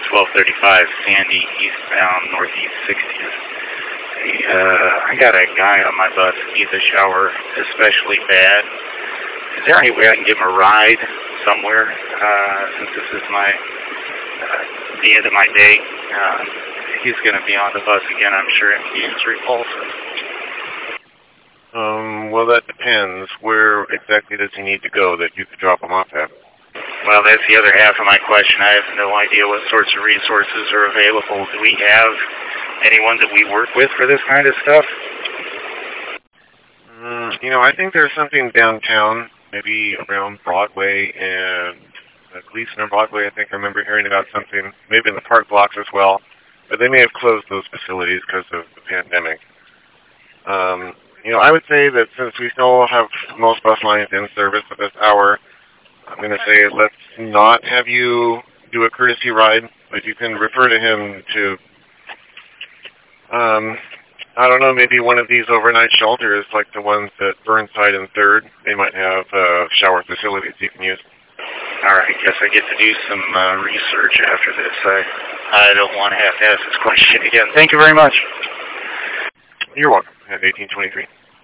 1235 Sandy, eastbound, northeast 60th. I got a guy on my bus who needs a shower especially bad. Is there any way I can give him a ride somewhere, since this is the end of my day? He's going to be on the bus again, I'm sure, and he's repulsive. Well, that depends. Where exactly does he need to go that you could drop him off at? Well, that's the other half of my question. I have no idea what sorts of resources are available. Do we have anyone that we work with for this kind of stuff? I think there's something downtown, maybe around Broadway and at least on Broadway. I think I remember hearing about something, maybe in the park blocks as well. But they may have closed those facilities because of the pandemic. I would say that since we still have most bus lines in service at this hour, I'm going to say let's not have you do a courtesy ride, but you can refer to him to, I don't know, maybe one of these overnight shelters like the ones at Burnside and 3rd. They might have shower facilities you can use. All right, guess I get to do some research after this. I don't want to have to ask this question again. Thank you very much. You're welcome. At 1823.